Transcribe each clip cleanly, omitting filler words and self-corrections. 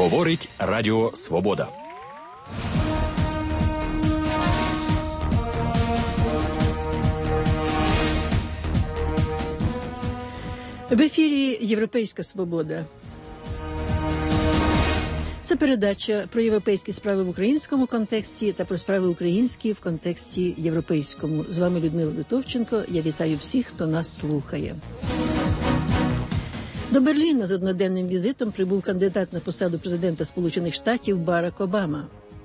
Говорить Радіо Свобода. В ефірі «Європейська свобода». Це передача про європейські справи в українському контексті та про справи українські в контексті європейському. З вами Людмила Литовченко. Я вітаю всіх, хто нас слухає. До Берліна з одноденним візитом прибув кандидат на посаду президента Сполучених Штатів Барак Обама.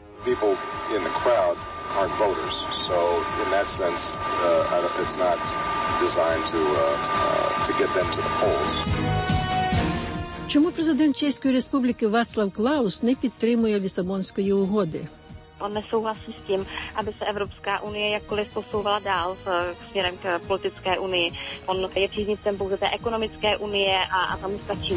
Чому президент Чеської Республіки Václav Klaus не підтримує Лісабонської угоди? On nesouhlasí s tím, aby se Evropská unie jakkoliv posouvala dál směrem k politické unii. On je příznivcem pouze té ekonomické unie a tam stačí.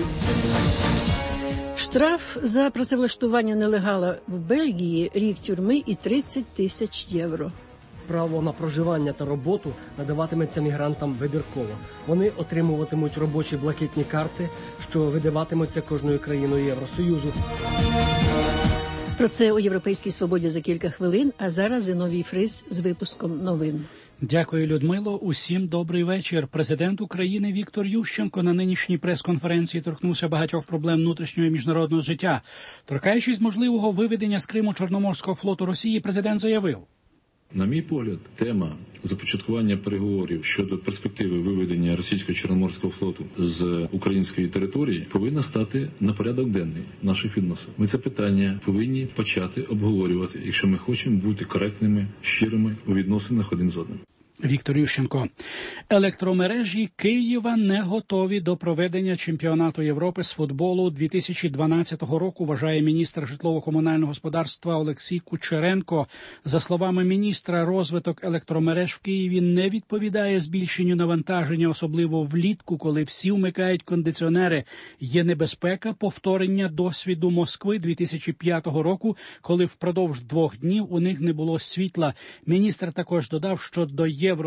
Штраф за працевлаштування нелегала в Бельгії, рік тюрми і 30 тисяч євро. Право на проживання та роботу надаватиметься мігрантам вибірково. Вони отримуватимуть робочі блакитні карти, що видаватимуться кожною країною Євросоюзу. Про це у «Європейській свободі» за кілька хвилин, а зараз Зіновій Фрис з випуском новин. Дякую, Людмило. Усім добрий вечір. Президент України Віктор Ющенко на нинішній прес-конференції торкнувся багатьох проблем внутрішнього і міжнародного життя. Торкаючись можливого виведення з Криму Чорноморського флоту Росії, президент заявив: на мій погляд, тема започаткування переговорів щодо перспективи виведення російського Чорноморського флоту з української території повинна стати на порядок денний наших відносин. Ми це питання повинні почати обговорювати, якщо ми хочемо бути коректними, щирими у відносинах один з одним. Віктор Ющенко. Електромережі Києва не готові до проведення чемпіонату Європи з футболу 2012 року, вважає міністр житлово-комунального господарства Олексій Кучеренко. За словами міністра, розвиток електромереж в Києві не відповідає збільшенню навантаження, особливо влітку, коли всі вмикають кондиціонери. Є небезпека повторення досвіду Москви 2005 року, коли впродовж 2 днів у них не було світла. Міністр також додав, що до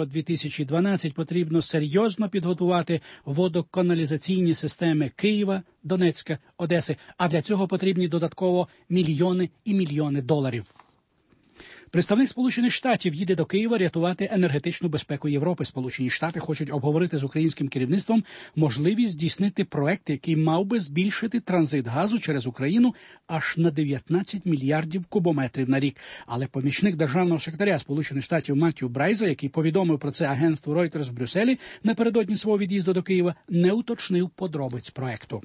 Євро-2012 потрібно серйозно підготувати водоканалізаційні системи Києва, Донецька, Одеси, а для цього потрібні додатково мільйони і мільйони доларів. Представник Сполучених Штатів їде до Києва рятувати енергетичну безпеку Європи. Сполучені Штати хочуть обговорити з українським керівництвом можливість здійснити проект, який мав би збільшити транзит газу через Україну аж на 19 мільярдів кубометрів на рік. Але помічник державного секретаря Сполучених Штатів Маттью Брайза, який повідомив про це агентству Reuters в Брюсселі напередодні свого від'їзду до Києва, не уточнив подробиць проекту.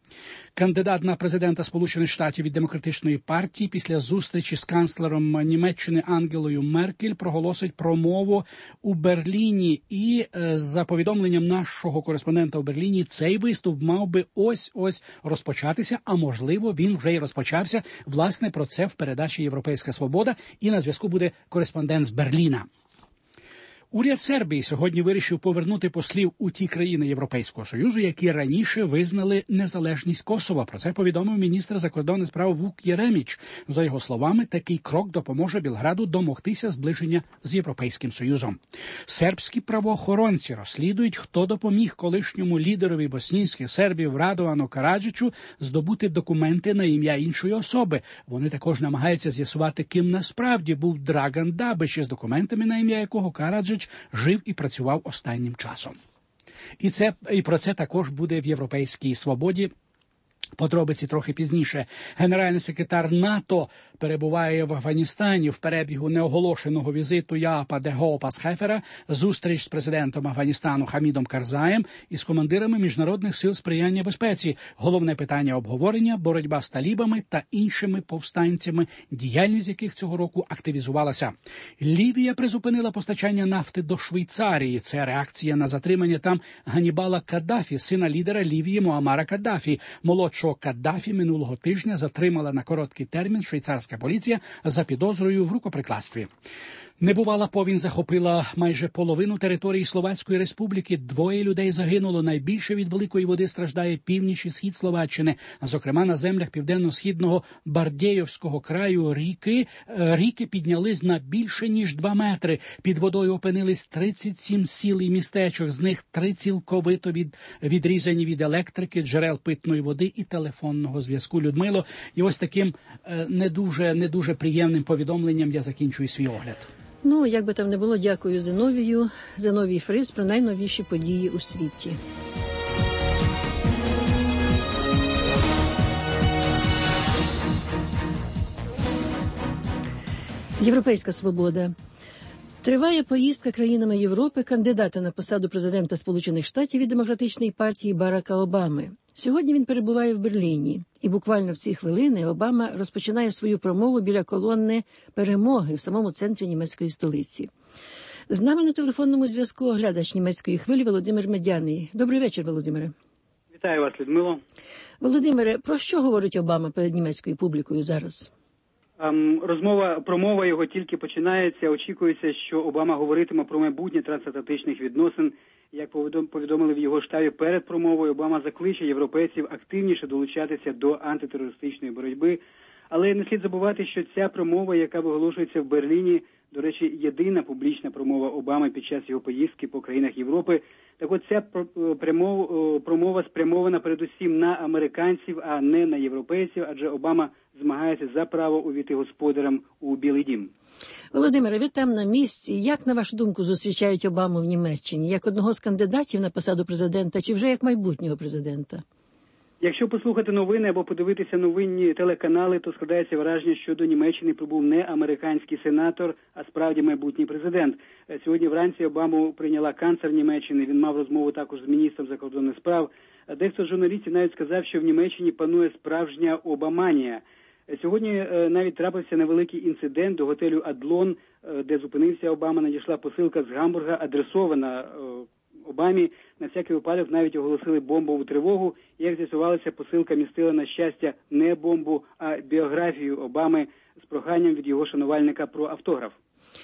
Кандидат на президента Сполучених Штатів від Демократичної партії після зустрічі з канцлером Німеччини Ангелою Меркель проголосить промову у Берліні. І за повідомленням нашого кореспондента у Берліні, цей виступ мав би ось-ось розпочатися, а можливо він вже й розпочався. Власне, про це в передачі «Європейська свобода», і на зв'язку буде кореспондент з Берліна. Уряд Сербії сьогодні вирішив повернути послів у ті країни Європейського Союзу, які раніше визнали незалежність Косова. Про це повідомив міністр закордонних справ Вук Єреміч. За його словами, такий крок допоможе Білграду домогтися зближення з Європейським Союзом. Сербські правоохоронці розслідують, хто допоміг колишньому лідерові боснійських сербів Радовану Караджичу здобути документи на ім'я іншої особи. Вони також намагаються з'ясувати, ким насправді був Драган Дабич, із документами на ім'я якого Караджич жив і працював останнім часом. І про це також буде в «Європейській свободі». Подробиці трохи пізніше. Генеральний секретар НАТО перебуває в Афганістані в перебігу неоголошеного візиту Яапа де Гоопа з Хефера, зустріч з президентом Афганістану Хамідом Карзаєм і з командирами міжнародних сил сприяння безпеці. Головне питання обговорення – боротьба з талібами та іншими повстанцями, діяльність яких цього року активізувалася. Лівія призупинила постачання нафти до Швейцарії. Це реакція на затримання там Ганібала Каддафі, сина лідера Лівії Муаммара Каддафі. Молодшого Каддафі минулого тижня затримала на короткий термін швейцарська поліція за підозрою в рукоприкладстві. Небувала повінь захопила майже половину території Словацької Республіки. 2 людей загинуло. Найбільше від великої води страждає північ і схід Словаччини, а зокрема на землях південно-східного Бардєйовського краю ріки піднялись на більше ніж 2 метри. Під водою опинились 37 сіл і містечок, з них 3 цілковито відрізані від електрики, джерел питної води і телефонного зв'язку. Людмило, і ось таким не дуже приємним повідомленням я закінчую свій огляд. Ну, як би там не було, дякую Зиновію. Зиновій Фриз про найновіші події у світі. Європейська свобода. Триває поїздка країнами Європи кандидата на посаду президента Сполучених Штатів від Демократичної партії Барака Обами. Сьогодні він перебуває в Берліні. І буквально в ці хвилини Обама розпочинає свою промову біля колони «Перемоги» в самому центрі німецької столиці. З нами на телефонному зв'язку оглядач німецької хвилі Володимир Медяний. Добрий вечір, Володимире. Вітаю вас, Людмило. Володимире, про що говорить Обама перед німецькою публікою зараз? Промова його тільки починається. Очікується, що Обама говоритиме про майбутнє трансатлантичних відносин. Як повідомили в його штабі перед промовою, Обама закличе європейців активніше долучатися до антитерористичної боротьби. Але не слід забувати, що ця промова, яка виголошується в Берліні, до речі, єдина публічна промова Обами під час його поїздки по країнах Європи. Так от ця промова спрямована передусім на американців, а не на європейців, адже Обама змагається за право увійти господарям у Білий дім. Володимире, ви там на місці. Як, на вашу думку, зустрічають Обаму в Німеччині? Як одного з кандидатів на посаду президента, чи вже як майбутнього президента? Якщо послухати новини або подивитися новинні телеканали, то складається враження, що до Німеччини прибув не американський сенатор, а справді майбутній президент. Сьогодні вранці Обаму прийняла канцлер Німеччини. Він мав розмову також з міністром закордонних справ. Дехто з журналістів навіть сказав, що в Німеччині панує справжня обаманія. Сьогодні навіть трапився невеликий інцидент. До готелю «Адлон», де зупинився Обама, надійшла посилка з Гамбурга, адресована Обамі. На всякий випадок навіть оголосили бомбову тривогу. Як з'ясувалося, посилка містила, на щастя, не бомбу, а біографію Обами з проханням від його шанувальника про автограф.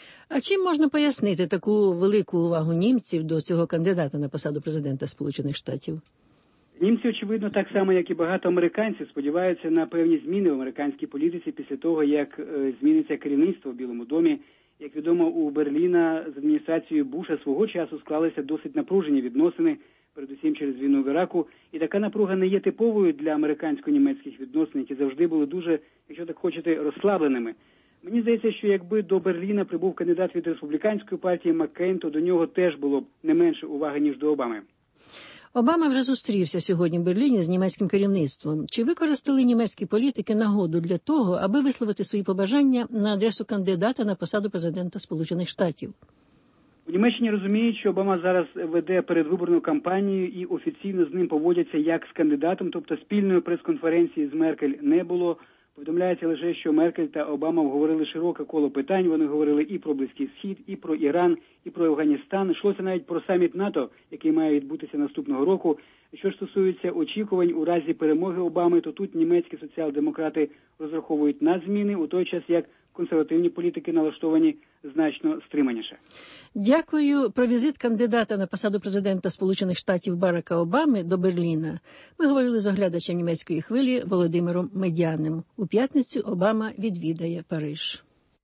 А чим можна пояснити таку велику увагу німців до цього кандидата на посаду президента Сполучених Штатів? Німці, очевидно, так само, як і багато американців, сподіваються на певні зміни в американській політиці після того, як зміниться керівництво в Білому домі. Як відомо, у Берліна з адміністрацією Буша свого часу склалися досить напружені відносини, передусім через війну в Іраку. І така напруга не є типовою для американсько-німецьких відносин, які завжди були дуже, якщо так хочете, розслабленими. Мені здається, що якби до Берліна прибув кандидат від республіканської партії Маккейн, то до нього теж було б не менше уваги, ніж до Обами. Обама вже зустрівся сьогодні в Берліні з німецьким керівництвом. Чи використали німецькі політики нагоду для того, аби висловити свої побажання на адресу кандидата на посаду президента Сполучених Штатів? У Німеччині розуміють, що Обама зараз веде передвиборну кампанію і офіційно з ним поводяться як з кандидатом, тобто спільної прес-конференції з Меркель не було. Повідомляється лише, що Меркель та Обама обговорили широке коло питань. Вони говорили і про Близький Схід, і про Іран, і про Афганістан. Йшлося навіть про саміт НАТО, який має відбутися наступного року. Що ж стосується очікувань у разі перемоги Обами, то тут німецькі соціал-демократи розраховують на зміни, у той час як консервативні політики налаштовані значно стриманіше. Дякую. Про візит кандидата на посаду президента Сполучених Штатів Барака Обами до Берліна ми говорили з оглядачем німецької хвилі Володимиром Медяним. У п'ятницю Обама відвідає Париж.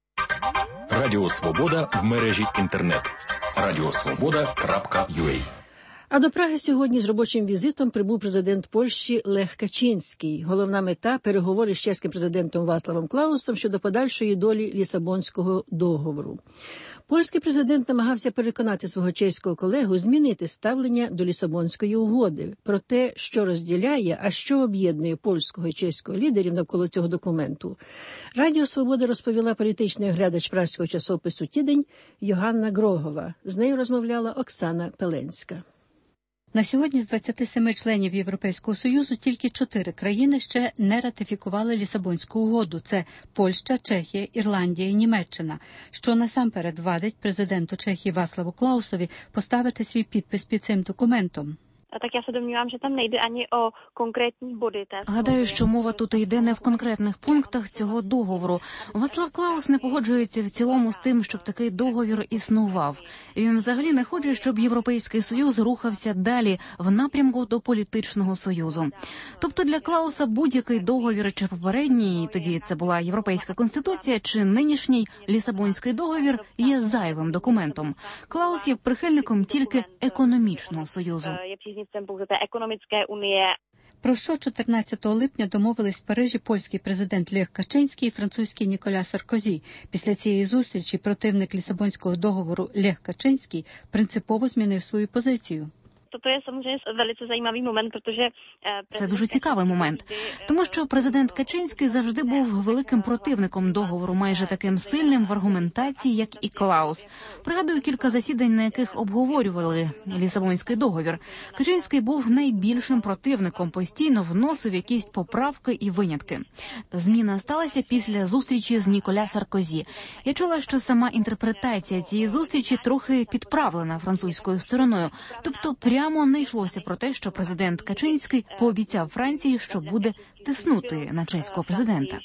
Радіо Свобода в мережі інтернет. radiosvoboda.ua. А до Праги сьогодні з робочим візитом прибув президент Польщі Лех Качинський. Головна мета – переговори з чеським президентом Вацлавом Клаусом щодо подальшої долі Лісабонського договору. Польський президент намагався переконати свого чеського колегу змінити ставлення до Лісабонської угоди. Про те, що розділяє, а що об'єднує польського і чеського лідерів навколо цього документу. Радіо Свобода розповіла політичний оглядач празького часопису «Тідень» Йоганна Грогова. З нею розмовляла Оксана Пеленська. На сьогодні з 27 членів Європейського Союзу тільки 4 країни ще не ратифікували Лісабонську угоду. Це Польща, Чехія, Ірландія і Німеччина, що насамперед вадить президенту Чехії Вацлаву Клаусові поставити свій підпис під цим документом. tak já se domnívám, že tam nejde ani o konkrétní body té. Гадаю, що мова тут йде не в конкретних пунктах цього договору. Вацлав Клаус не погоджується в цілому з тим, щоб такий договір існував. Він взагалі не хоче, щоб Європейський Союз рухався далі в напрямку до політичного союзу. Тобто для Клауса будь-який договір, чи попередній, тоді це була Європейська Конституція, чи нинішній Лісабонський договір, є зайвим документом. Клаус є прихильником тільки економічного союзу. Про що 14 липня домовились в Парижі польський президент Лех Качинський і французький Ніколя Саркозі. Після цієї зустрічі противник Лісабонського договору Лех Качинський принципово змінив свою позицію. To je samozřejmě velice zajímavý moment, protože Це дуже цікавий момент, тому що президент Качинський завжди був великим противником договору, майже таким сильним в аргументації, як і Клаус. Пригадую кілька засідань, на яких обговорювали Лісабонський договір. Качинський був найбільшим противником, постійно вносив якісь поправки і винятки. Зміна сталася після зустрічі з Ніколя Саркозі. Я чула, що сама інтерпретація цієї зустрічі трохи підправлена французькою стороною, тобто прямо не йшлося про те, що президент Качинський пообіцяв Франції, що буде тиснути на чеського президента.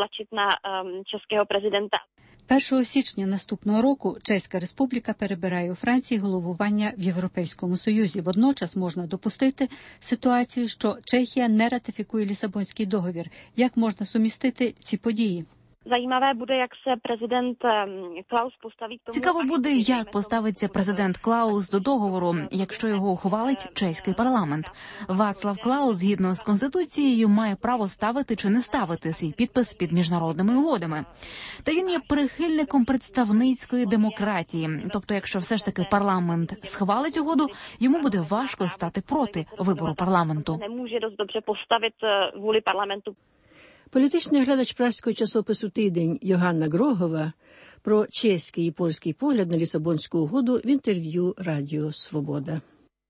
1 січня наступного року Чеська Республіка перебирає у Франції головування в Європейському Союзі. Водночас можна допустити ситуацію, що Чехія не ратифікує Лісабонський договір. Як можна сумістити ці події? Цікаво буде, як поставиться президент Клаус до договору, якщо його ухвалить чеський парламент. Вацлав Клаус, згідно з Конституцією, має право ставити чи не ставити свій підпис під міжнародними угодами. Та він є прихильником представницької демократії. Тобто, якщо все ж таки парламент схвалить угоду, йому буде важко стати проти вибору парламенту. Не може досить добре поставити волі парламенту. Політичний глядач праського часопису «Тиждень» Йоганна Грогова про чеський і польський погляд на Лісабонську угоду в інтерв'ю Радіо Свобода.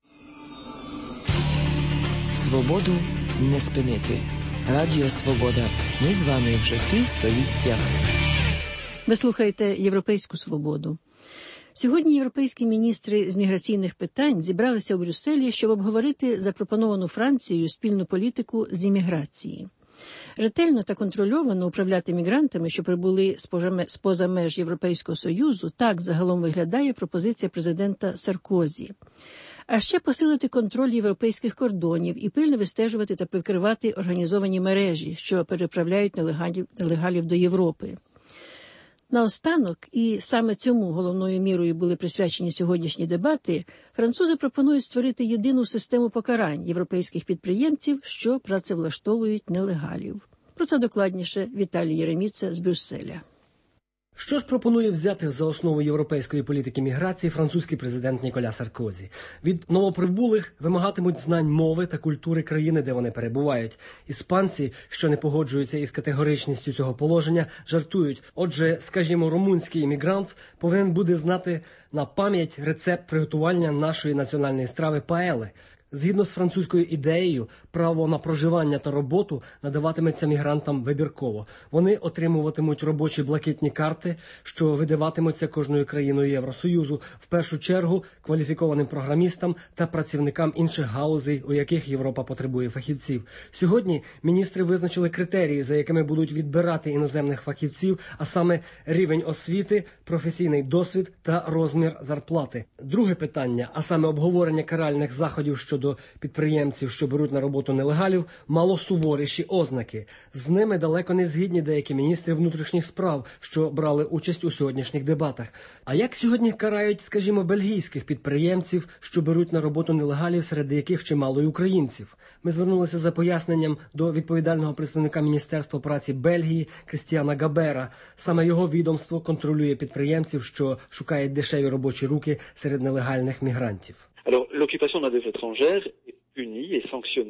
Свободу не спинити. Радіо Свобода. Ми з вами вже півстоліття. Ви слухаєте «Європейську свободу». Сьогодні європейські міністри з міграційних питань зібралися у Брюсселі, щоб обговорити запропоновану Францією спільну політику з імміграції. Ретельно та контрольовано управляти мігрантами, що прибули з-поза меж Європейського Союзу, так загалом виглядає пропозиція президента Саркозі. А ще посилити контроль європейських кордонів і пильно вистежувати та викривати організовані мережі, що переправляють нелегалів до Європи. Наостанок, і саме цьому головною мірою були присвячені сьогоднішні дебати, французи пропонують створити єдину систему покарань європейських підприємців, що працевлаштовують нелегалів. Про це докладніше Віталій Єреміца з Брюсселя. Що ж пропонує взяти за основу європейської політики міграції французький президент Ніколя Саркозі? Від новоприбулих вимагатимуть знань мови та культури країни, де вони перебувають. Іспанці, що не погоджуються із категоричністю цього положення, жартують. Отже, скажімо, румунський іммігрант повинен буде знати на пам'ять рецепт приготування нашої національної страви паели. Згідно з французькою ідеєю, право на проживання та роботу надаватиметься мігрантам вибірково. Вони отримуватимуть робочі блакитні карти, що видаватимуться кожною країною Євросоюзу, в першу чергу кваліфікованим програмістам та працівникам інших галузей, у яких Європа потребує фахівців. Сьогодні міністри визначили критерії, за якими будуть відбирати іноземних фахівців, а саме рівень освіти, професійний досвід та розмір зарплати. Друге питання, а саме обговорення каральних заходів щодо підприємців, що беруть на роботу нелегалів, мало суворіші ознаки. З ними далеко не згідні деякі міністри внутрішніх справ, що брали участь у сьогоднішніх дебатах. А як сьогодні карають, скажімо, бельгійських підприємців, що беруть на роботу нелегалів, серед яких чимало й українців? Ми звернулися за поясненням до відповідального представника Міністерства праці Бельгії Крістіана Габера. Саме його відомство контролює підприємців, що шукають дешеві робочі руки серед нелегальних мігрантів. Alors, l'occupation de la main-d'œuvre étrangère est punie et sanctionnée.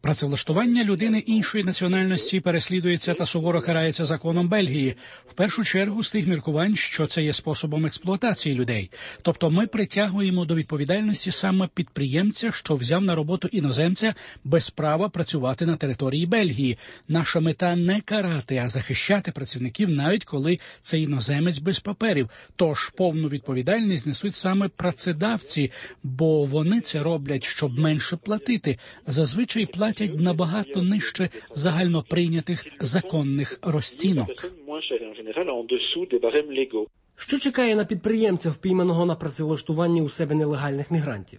Працевлаштування людини іншої національності переслідується та суворо карається законом Бельгії. В першу чергу з тих міркувань, що це є способом експлуатації людей. Тобто ми притягуємо до відповідальності саме підприємця, що взяв на роботу іноземця без права працювати на території Бельгії. Наша мета не карати, а захищати працівників, навіть коли це іноземець без паперів. Тож повну відповідальність несуть саме працедавці, бо вони це роблять, щоб менше платити. Зазвичай платять набагато нижче загально прийнятих законних розцінок. Що чекає на підприємця, впійманого на працевлаштуванні у себе нелегальних мігрантів?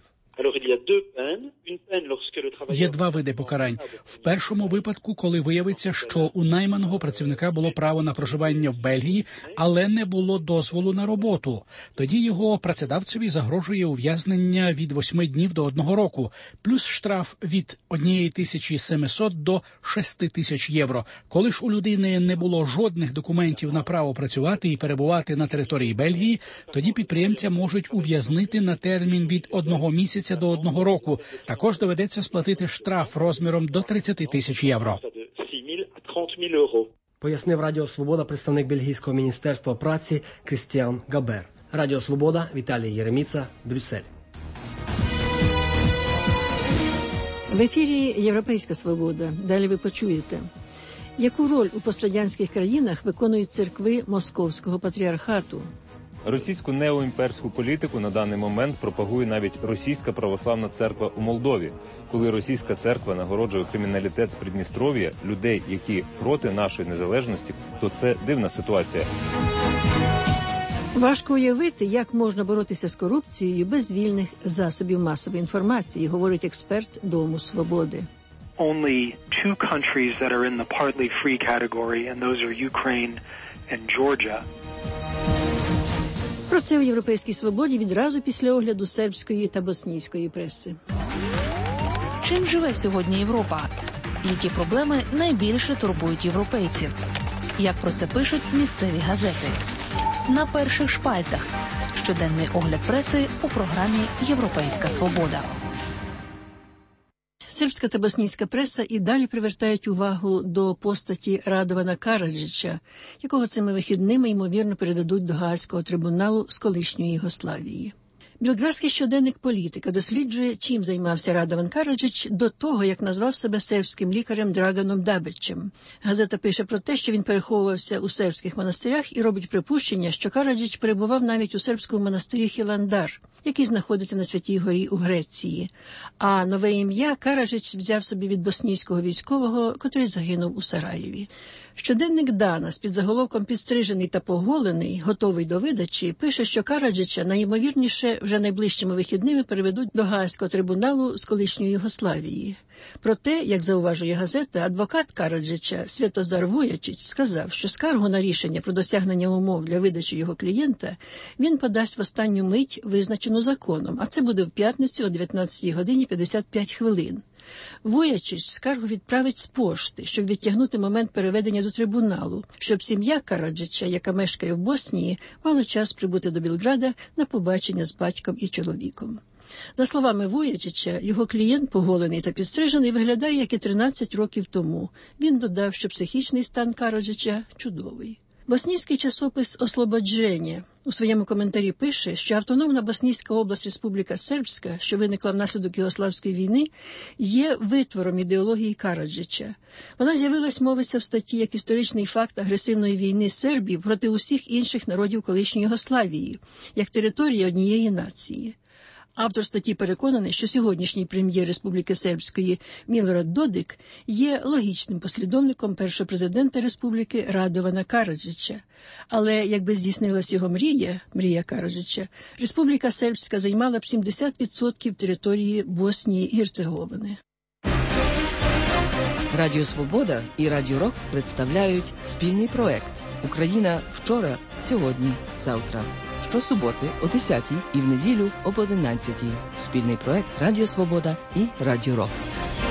Є два види покарань. В першому випадку, коли виявиться, що у найманого працівника було право на проживання в Бельгії, але не було дозволу на роботу. Тоді його працедавцеві загрожує ув'язнення від 8 днів до 1 року, плюс штраф від 1700 до 6000 євро. Коли ж у людини не було жодних документів на право працювати і перебувати на території Бельгії, тоді підприємця можуть ув'язнити на термін від 1 місяця до 1 року. Також доведеться сплатити штраф розміром до 30 тисяч євро. Пояснив Радіо Свобода представник Бельгійського міністерства праці Крістіан Габер. Радіо Свобода, Віталій Єреміца, Брюссель. В ефірі «Європейська свобода». Далі ви почуєте. Яку роль у пострадянських країнах виконують церкви Московського патріархату? Російську неоімперську політику на даний момент пропагує навіть Російська православна церква у Молдові. Коли російська церква нагороджує криміналітет з Придністров'я, людей, які проти нашої незалежності, то це дивна ситуація. Важко уявити, як можна боротися з корупцією без вільних засобів масової інформації, говорить експерт Дому Свободи. Only two countries that are in the partly free category, and those are Ukraine and Georgia. Про це у «Європейській свободі» відразу після огляду сербської та боснійської преси. Чим живе сьогодні Європа? Які проблеми найбільше турбують європейців? Як про це пишуть місцеві газети? На перших шпальтах. Щоденний огляд преси у програмі «Європейська свобода». Сербська та боснійська преса і далі привертають увагу до постаті Радована Караджича, якого цими вихідними, ймовірно, передадуть до Гаазького трибуналу з колишньої Югославії. Білградський щоденник «Політика» досліджує, чим займався Радован Караджич до того, як назвав себе сербським лікарем Дрaganom Dabićem. Газета пише про те, що він переховувався у сербських монастирях і робить припущення, що Караджич перебував навіть у сербському монастирі Хіландар, який знаходиться на Святій горі у Греції. А нове ім'я Караджич взяв собі від боснійського військового, котрий загинув у Сараєві. Щоденник Дана з підзаголовком «Підстрижений та поголений, готовий до видачі» пише, що Караджича найімовірніше вже найближчими вихідними переведуть до Гаазького трибуналу з колишньої Югославії. Проте, як зауважує газета, адвокат Караджича Святозар Вуячич сказав, що скаргу на рішення про досягнення умов для видачі його клієнта він подасть в останню мить, визначену законом, а це буде в п'ятницю о 19 годині 55 хвилин. Вуячич скаргу відправить з пошти, щоб відтягнути момент переведення до трибуналу, щоб сім'я Караджича, яка мешкає в Боснії, мала час прибути до Білграда на побачення з батьком і чоловіком. За словами Вуячича, його клієнт, поголений та підстрижений, виглядає, як і 13 років тому. Він додав, що психічний стан Караджича чудовий. Боснійський часопис «Ослободження» у своєму коментарі пише, що автономна Боснійська область Республіка Сербська, що виникла внаслідок Югославської війни, є витвором ідеології Караджича. Вона з'явилась, мовиться в статті, як історичний факт агресивної війни Сербів проти усіх інших народів колишньої Югославії, як території однієї нації. Автор статті переконаний, що сьогоднішній прем'єр Республіки Сербської Мілорад Додик є логічним послідовником першого президента Республіки Радована Караджича. Але якби здійснилась його мрія Караджича, Республіка Сербська займала б 70% території Боснії і Герцеговини. Радіо Свобода і Радіо Рокс представляють спільний проект «Україна вчора, сьогодні, завтра». Щосуботи о 10-й і в неділю об 11-й. Спільний проект Радіо Свобода і Радіо Рокс.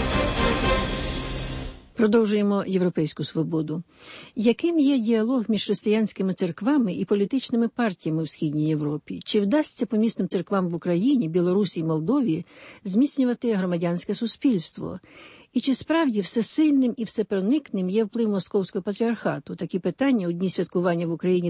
Продовжуємо «Європейську свободу». Яким є діалог між християнськими церквами і політичними партіями у Східній Європі? Чи вдасться помісним церквам в Україні, Білорусі і Молдові зміцнювати громадянське суспільство? І чи справді всесильним і всепроникним є вплив Московського патріархату? Такі питання у дні святкування в Україні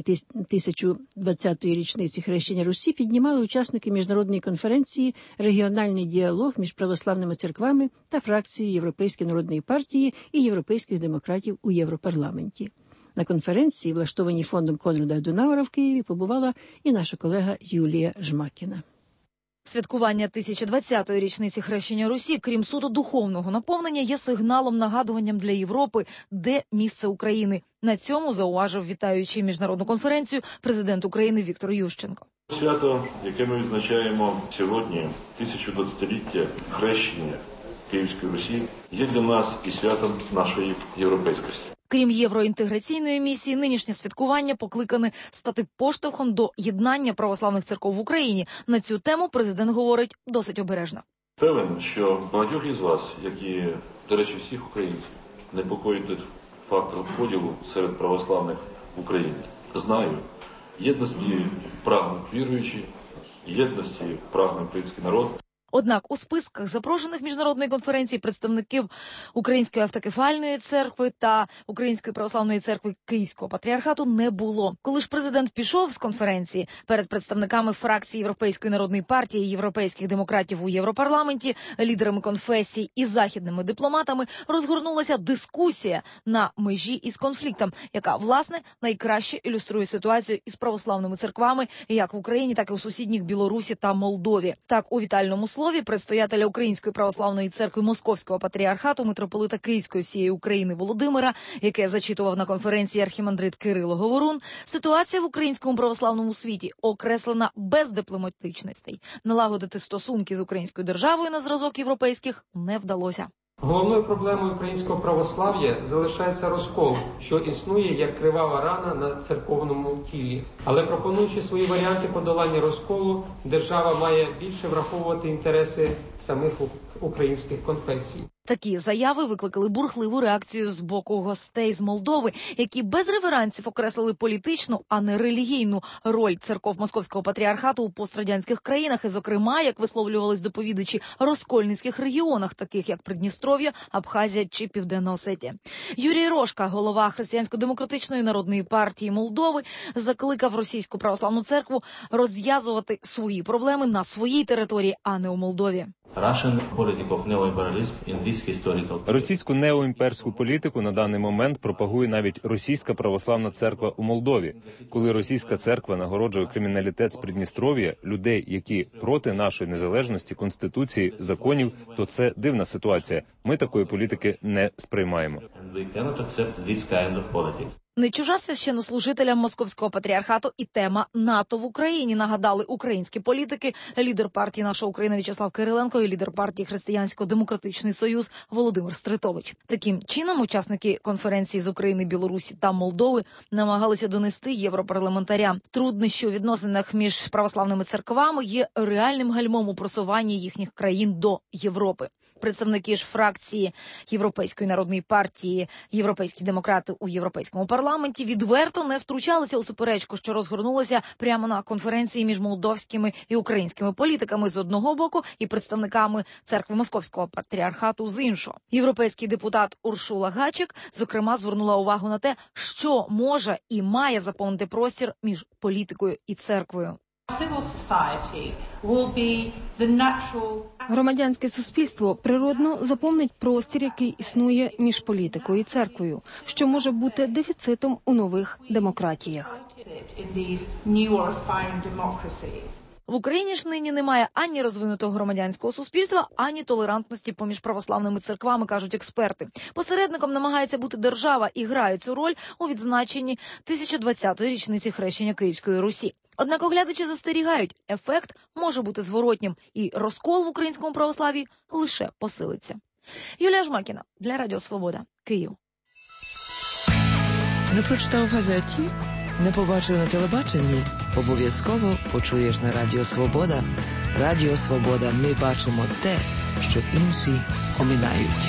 1020-ї річниці хрещення Русі піднімали учасники міжнародної конференції «Регіональний діалог між православними церквами та фракцією Європейської народної партії і європейських демократів у Європарламенті». На конференції, влаштованій фондом Конрада Аденауера в Києві, побувала і наша колега Юлія Жмакіна. Святкування 1020-ї річниці хрещення Русі, крім суто духовного наповнення, є сигналом-нагадуванням для Європи, де місце України. На цьому зауважив, вітаючи міжнародну конференцію, президент України Віктор Ющенко. Свято, яке ми відзначаємо сьогодні, 1020-ліття хрещення Київської Русі, є для нас і святом нашої європейськості. Крім євроінтеграційної місії, нинішнє святкування покликане стати поштовхом до єднання православних церков в Україні. На цю тему президент говорить досить обережно. Певен, що багатьох із вас, як і, до речі, всіх українців, непокоїть фактор поділу серед православних в Україні. Знаю, єдності прагнуть віруючі, єдності прагне український народ. Однак у списках запрошених міжнародної конференції представників Української автокефальної церкви та Української православної церкви Київського патріархату не було. Коли ж президент пішов з конференції, перед представниками фракції Європейської народної партії, європейських демократів у Європарламенті, лідерами конфесій і західними дипломатами розгорнулася дискусія на межі із конфліктом, яка, власне, найкраще ілюструє ситуацію із православними церквами як в Україні, так і у сусідніх Білорусі та Молдові. Так, у вітальному слові предстоятеля Української православної церкви Московського патріархату, митрополита Київської всієї України Володимира, яке зачитував на конференції архімандрит Кирило Говорун, ситуація в українському православному світі окреслена без дипломатичностей. Налагодити стосунки з українською державою на зразок європейських не вдалося. Головною проблемою українського православ'я залишається розкол, що існує як кривава рана на церковному тілі. Але пропонуючи свої варіанти подолання розколу, держава має більше враховувати інтереси самих українських конфесій. Такі заяви викликали бурхливу реакцію з боку гостей з Молдови, які без реверансів окреслили політичну, а не релігійну роль церков Московського патріархату у пострадянських країнах, і, зокрема, як висловлювались доповідачі, розкольницьких регіонах, таких як Придністров'я, Абхазія чи Південна Осетія. Юрій Рошка, голова Християнсько-демократичної народної партії Молдови, закликав Російську православну церкву розв'язувати свої проблеми на своїй території, а не у Молдові. Російську неоімперську політику на даний момент пропагує навіть Російська православна церква у Молдові. Коли Російська церква нагороджує криміналітет з Придністров'я, людей, які проти нашої незалежності, конституції, законів, то це дивна ситуація. Ми такої політики не сприймаємо. Не чужа священнослужителям Московського патріархату і тема НАТО в Україні, нагадали українські політики, лідер партії «Наша Україна» В'ячеслав Кириленко і лідер партії Християнсько-демократичний союз Володимир Стритович. Таким чином, учасники конференції з України, Білорусі та Молдови намагалися донести європарламентарям. Труднощі у відносинах між православними церквами є реальним гальмом у просуванні їхніх країн до Європи. Представники ж фракції Європейської народної партії, європейські демократи у Європейському парламенті відверто не втручалися у суперечку, що розгорнулася прямо на конференції між молдовськими і українськими політиками з одного боку і представниками церкви Московського патріархату з іншого. Європейський депутат Уршула Гачик, зокрема, звернула увагу на те, що може і має заповнити простір між політикою і церквою. Громадянське суспільство природно заповнить простір, який існує між політикою і церквою, що може бути дефіцитом у нових демократіях. В Україні ж нині немає ані розвинутого громадянського суспільства, ані толерантності поміж православними церквами, кажуть експерти. Посередником намагається бути держава і грає цю роль у відзначенні 1020-ї річниці хрещення Київської Русі. Однак оглядачі застерігають, ефект може бути зворотнім, і розкол в українському православ'ї лише посилиться. Юлія Жмакіна для Радіо Свобода, Київ. Не прочитав в газеті? Не побачив на телебаченні? Обов'язково почуєш на Радіо Свобода. Радіо Свобода. Ми бачимо те, що інші оминають.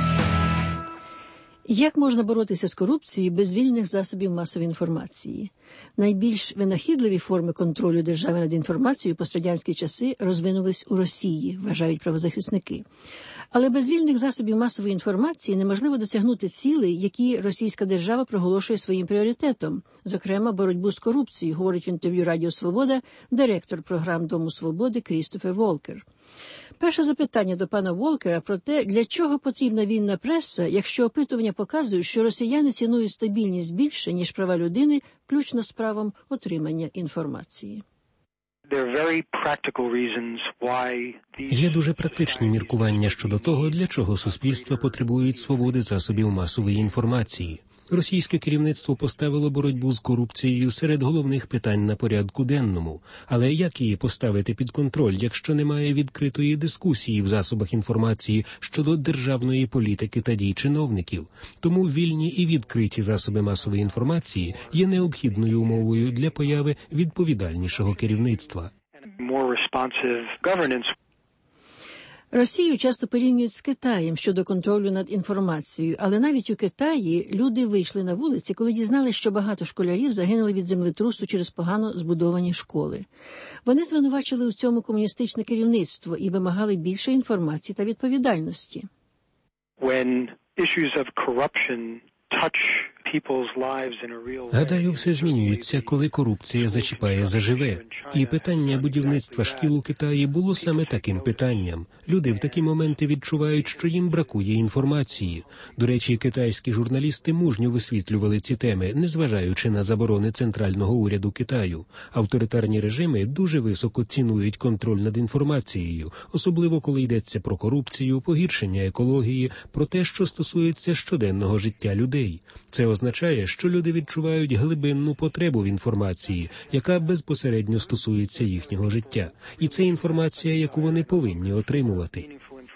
Як можна боротися з корупцією без вільних засобів масової інформації? Найбільш винахідливі форми контролю держави над інформацією пострадянські часи розвинулись у Росії, вважають правозахисники. Але без вільних засобів масової інформації неможливо досягнути цілей, які російська держава проголошує своїм пріоритетом, зокрема боротьбу з корупцією, говорить в інтерв'ю Радіо Свобода директор програм Дому Свободи Крістофер Волкер. Перше запитання до пана Волкера про те, для чого потрібна вільна преса, якщо опитування показують, що росіяни цінують стабільність більше, ніж права людини, включно з правом отримання інформації. Є дуже практичні міркування щодо того, для чого суспільства потребують свободи засобів масової інформації. Російське керівництво поставило боротьбу з корупцією серед головних питань на порядку денному. Але як її поставити під контроль, якщо немає відкритої дискусії в засобах інформації щодо державної політики та дій чиновників? Тому вільні і відкриті засоби масової інформації є необхідною умовою для появи відповідальнішого керівництва. Росію часто порівнюють з Китаєм щодо контролю над інформацією, але навіть у Китаї люди вийшли на вулиці, коли дізналися, що багато школярів загинули від землетрусу через погано збудовані школи. Вони звинувачили у цьому комуністичне керівництво і вимагали більше інформації та відповідальності. Гадаю, все змінюється, коли корупція зачіпає заживе. І питання будівництва шкіл у Китаї було саме таким питанням. Люди в такі моменти відчувають, що їм бракує інформації. До речі, китайські журналісти мужньо висвітлювали ці теми, незважаючи на заборони центрального уряду Китаю. Авторитарні режими дуже високо цінують контроль над інформацією, особливо коли йдеться про корупцію, погіршення екології, про те, що стосується щоденного життя людей. Це означає, що люди відчувають глибинну потребу в інформації, яка безпосередньо стосується їхнього життя. І це інформація, яку вони повинні отримувати.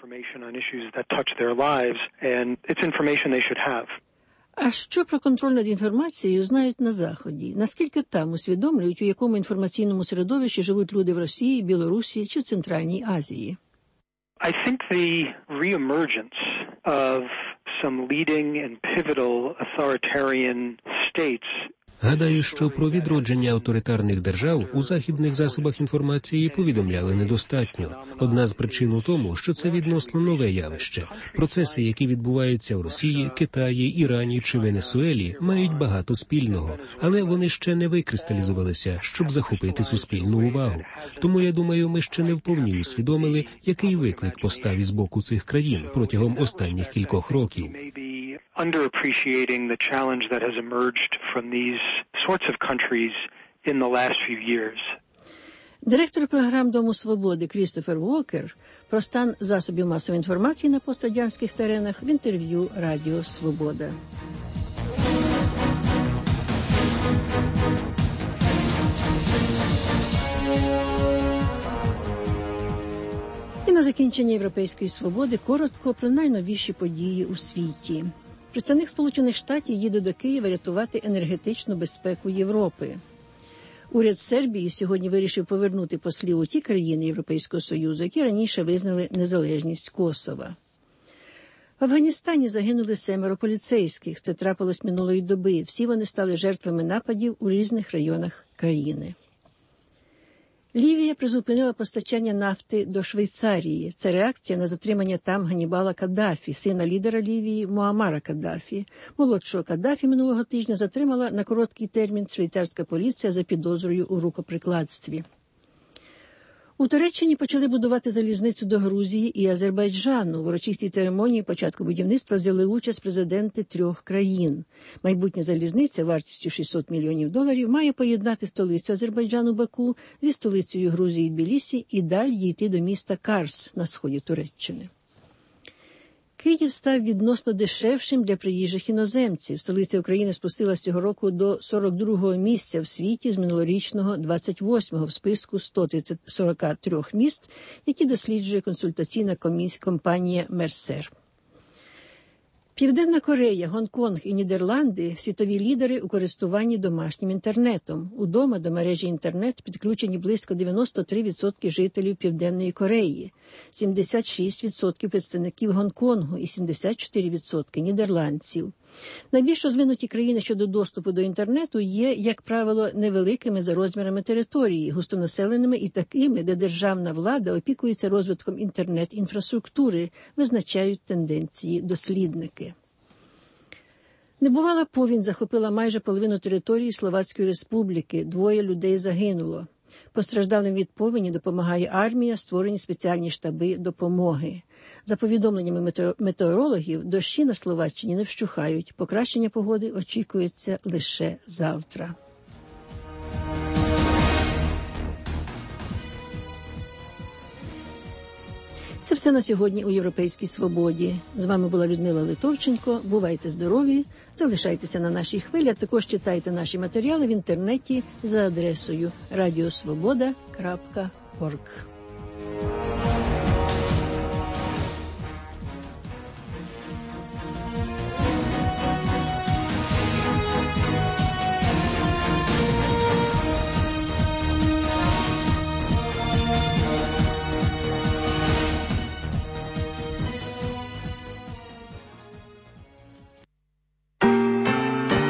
А що про контроль над інформацією знають на Заході? Наскільки там усвідомлюють, у якому інформаційному середовищі живуть люди в Росії, Білорусі чи в Центральній Азії? I think the reemergence of some leading and pivotal authoritarian states. Гадаю, що про відродження авторитарних держав у західних засобах інформації повідомляли недостатньо. Одна з причин у тому, що це відносно нове явище. Процеси, які відбуваються в Росії, Китаї, Ірані чи Венесуелі, мають багато спільного, але вони ще не викристалізувалися, щоб захопити суспільну увагу. Тому, я думаю, ми ще не вповні усвідомили, який виклик постав із боку цих країн протягом останніх кількох років. Underappreciating the challenge that has emerged from these sorts of countries in the last few years. Директор програм Дому Свободи Крістофер Волкер про стан засобів масової інформації на пострадянських теренах в інтерв'ю Радіо Свобода. І на закінчення Європейської свободи коротко про найновіші події у світі. Представник Сполучених Штатів їде до Києва рятувати енергетичну безпеку Європи. Уряд Сербії сьогодні вирішив повернути послів у ті країни Європейського Союзу, які раніше визнали незалежність Косова. В Афганістані загинули 7 поліцейських. Це трапилось минулої доби. Всі вони стали жертвами нападів у різних районах країни. Лівія призупинила постачання нафти до Швейцарії. Це реакція на затримання там Ганнібала Каддафі, сина лідера Лівії Муаммара Каддафі. Молодшого Каддафі минулого тижня затримала на короткий термін швейцарська поліція за підозрою у рукоприкладстві. У Туреччині почали будувати залізницю до Грузії і Азербайджану. В урочистій церемонії початку будівництва взяли участь президенти 3 країн. Майбутня залізниця вартістю $600 мільйонів має поєднати столицю Азербайджану Баку зі столицею Грузії Тбілісі і далі дійти до міста Карс на сході Туреччини. Київ став відносно дешевшим для приїжджих іноземців. Столиця України спустилась цього року до 42-го місця в світі з минулорічного 28-го в списку 143 міст, які досліджує консультаційна компанія «Мерсер». Південна Корея, Гонконг і Нідерланди – світові лідери у користуванні домашнім інтернетом. Удома до мережі інтернет підключені близько 93% жителів Південної Кореї. 76% представників Гонконгу і 74% нідерландців. Найбільш розвинуті країни щодо доступу до інтернету є, як правило, невеликими за розмірами території, густонаселеними і такими, де державна влада опікується розвитком інтернет-інфраструктури, визначають тенденції дослідники. Небувала повінь захопила майже половину території Словацької Республіки, 2 людей загинуло. Постраждалим від повені допомагає армія, створені спеціальні штаби допомоги. За повідомленнями метеорологів, дощі на Словаччині не вщухають. Покращення погоди очікується лише завтра. Це все на сьогодні у «Європейській свободі». З вами була Людмила Литовченко. Бувайте здорові, залишайтеся на нашій хвилі, а також читайте наші матеріали в інтернеті за адресою radiosvoboda.org.